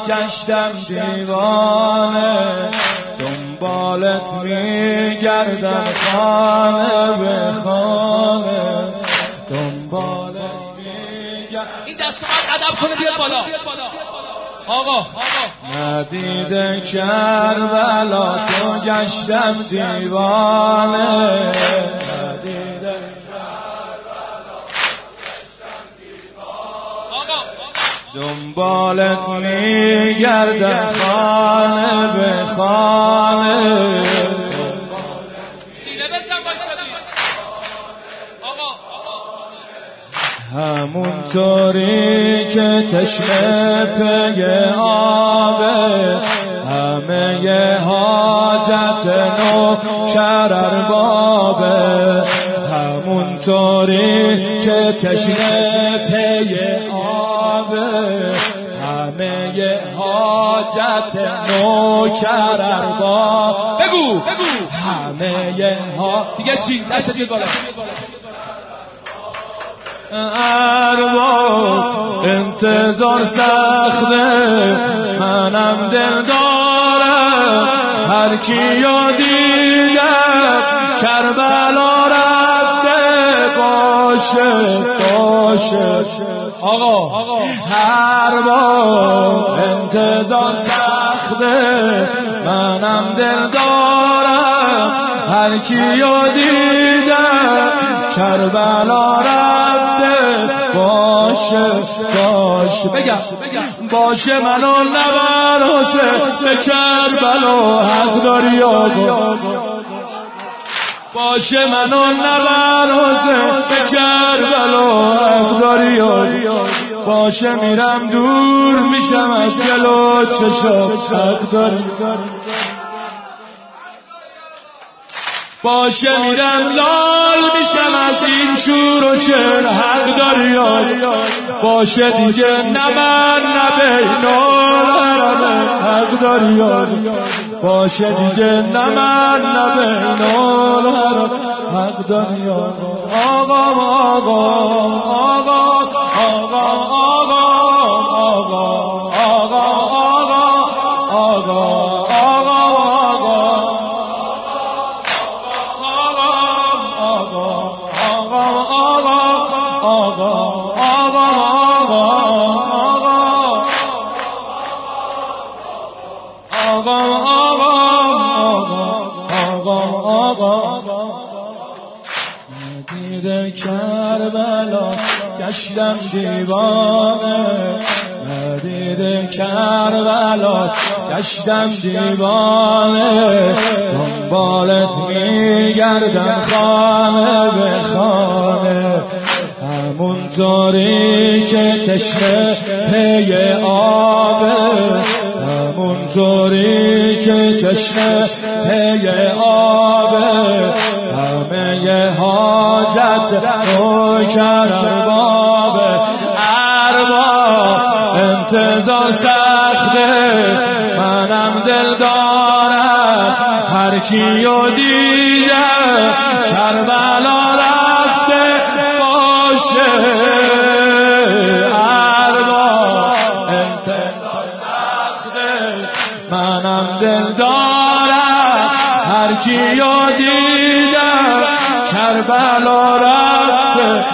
گشتم دیوانه، دنبالت میگردم خانه به خانه، دنبالت میگردم. این دست من ادب کنه بیاد بالا. آقا ندیده کربلا تو گشتم دیوانه، ندیده دنبالت میگردم خانه به خانه. سینه بزن بایستدی همونطوری که تشنه پی آبه، همه حاجت نوکر اربابه، همونطوری که تشنه پی آبه، همه حاجت نوکر ارباب. بگو همه دیگه چی؟ دست دیگه بالا. ارباب انتظار سخته، منم دل دارم، هر کیو دیدم کربلا رفته باشه. آقا ارباب انتظار سخته، منم دل دارم، هر کیو دیدم کربلا رفته باشه. بگم باشه منو نبر حسین به کربلا، حق داری آقا. باشه منو نبر حسین به کربلا، حق داری آقا. باشه میرم دور میشم از جلو چشات، حق داری. باشه میرم لال میشم از این شور و شر، حق داری آقا. باشه دیگه نه من نه بین الحرمین، حق داری آقا. باشه دیگه نه من نه بین الحرمین، حق داری ندیده کربلا گشتم دیوانه، ندیده کربلا گشتم دیوانه، دنبالت میگردم خانه به خانه، همونطوری که تشنه پی آبه، همونطوری که تشنه پی آبه، همه حاجت نوکر اربابه. ارباب انتظار سخته، منم دل دارم، هر کیو دیدم کربلا رفته باشه. ارباب انتظار سخته، منم دل دارم، هر کیو دیدم کربلا رفته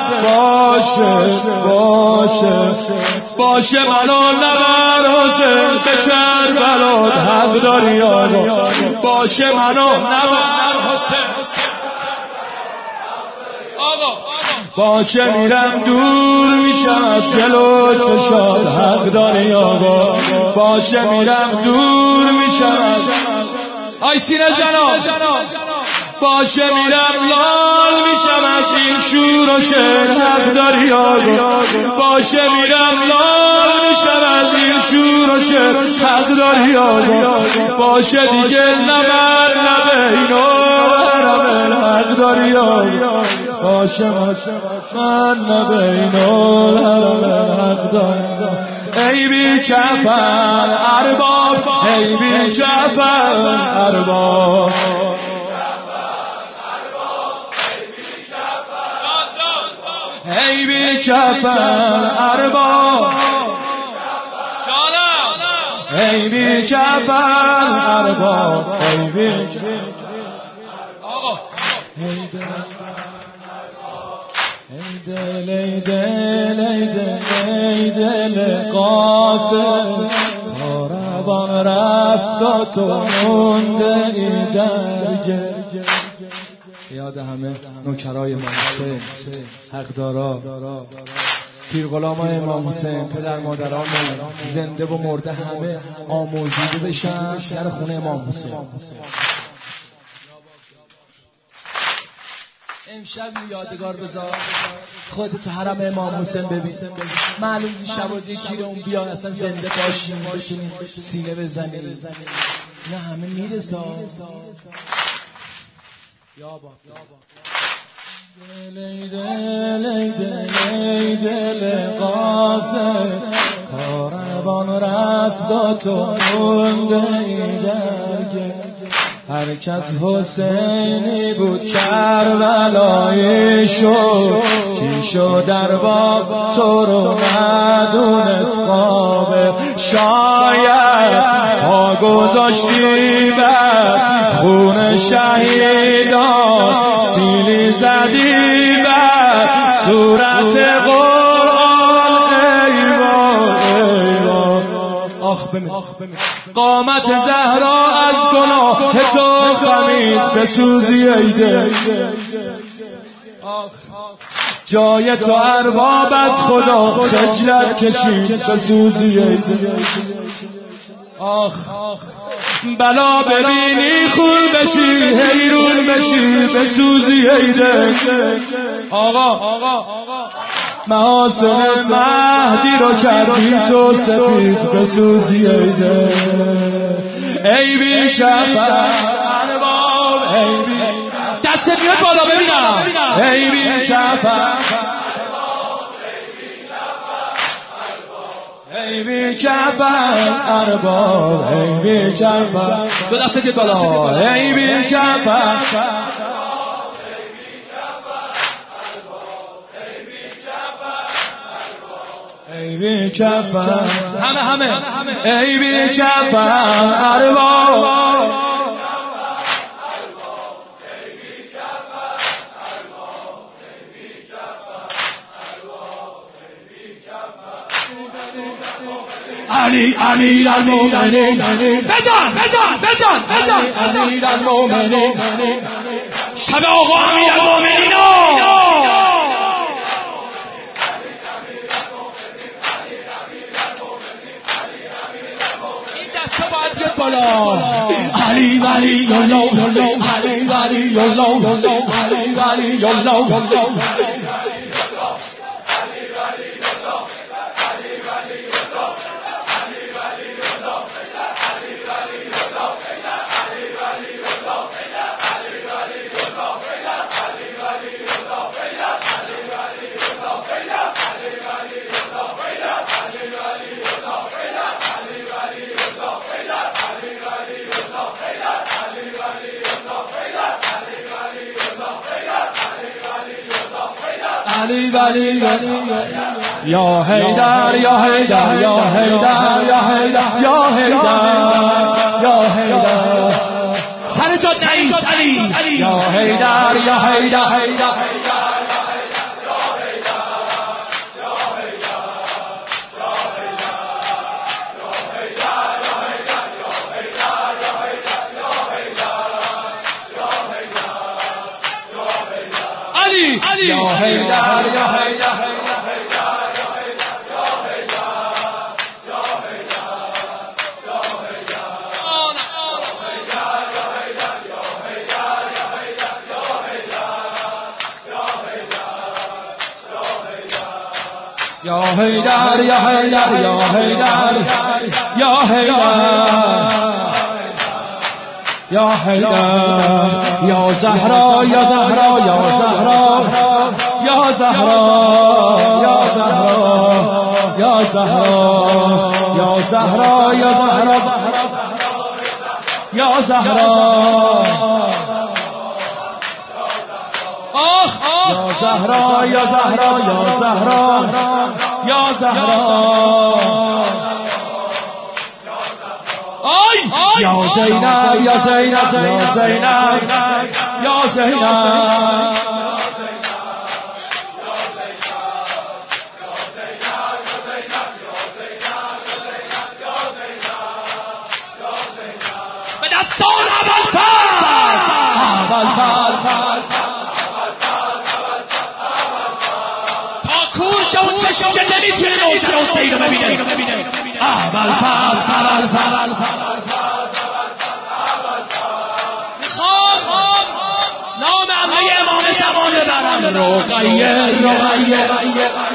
باشه منو نبر حسین به کربلا، حق داری آقا. باشه منو نبر حسین آقا. باشه میرم دور میشم از جلو چشات، حق داری آقا. باشه میرم دور میشم از آی سینه زنا. باشه میرم لال میشم از این شور و شر، حق داری آقا. باشه میرم لال میشم از این شور و شر، حق داری آقا. باشه دیگه نه من نه بین الحرمین، حق داری آقا. باشه من نه بین الحرمین، حق داری. ای بی کفن ارباب، ای بی کفن ارباب، ای بی کفن ارباب، ای بی کفن ارباب ای بی کفن آقا ای دل ای دل ای دل ای دل غافل کاروان رفت و تو مونده ای در یاد همه نوکرای امام حسین حقدارا پیرغلامای امام حسین پدر مادران زنده و مرده همه آموزیده بشن در خونه امام حسین. امشب یادگار بذار خودت تو حرم امام حسین ببین معلوم شب یکی رو اون بیا اصلا زنده باشیم بتونیم سینه بزنیم نه همه میرسه یا با دل غافل کاروان رفت و تو مونده ای درگه هر کس حسینی بود کربلایی شد چی شد در باب تو رو ندونست خوابه شاید پا گذاشتی بر خون شهیدان سیلی زدی بر صورت قرآن ایوان آخ بمین قامت زهرا از گناه تو خمید بسوزی ایده جای تو ارباب از خدا خجلت کشید بسوزی ایده آخ بلا ببینی خون بشی حیرون بشی بسوزی ایده آقا محاسن مهدی رو کردی تو سپید بسوزی ایده ای بی کفن ارباب ای بی دستت میاد بالا ببینم ای بی کفن ای بی کفن ارباب ای بی کفن دو دستت میاد بالا ای بی کفن ای بی کفن همه ای بی کفن ارباب علی امیر المومنین بزن امیر المومنین شب آقا امیر المومنین این دسته باید بیاد بالا علی ولی الله علی ولی الله علی ولی الله علی ولی یا حیدر یا حیدر یا حیدر یا حیدر یا حیدر یا حیدر سر جات نایست علی یا حیدر یا حیدر علی یا حیدر یا حیدر یا حیدر یا حیدر یا حیدر یا حیدر یا حیدر یا زهرا یا زهرا یا زهرا یا زهرا یا زهرا یا زهرا یا زهرا یا زهرا یا زهرا آخ یا زهرا یا زهرا یا زهرا یا زهرا یا زینب یا زینب یا زینب یا زینب به دستان ابوالفضل تا کور شد چشم که نمیتونه نوکر حسین رو ببینه ابوالفضل میخوام نام عمه امام زمان ببرم رقیه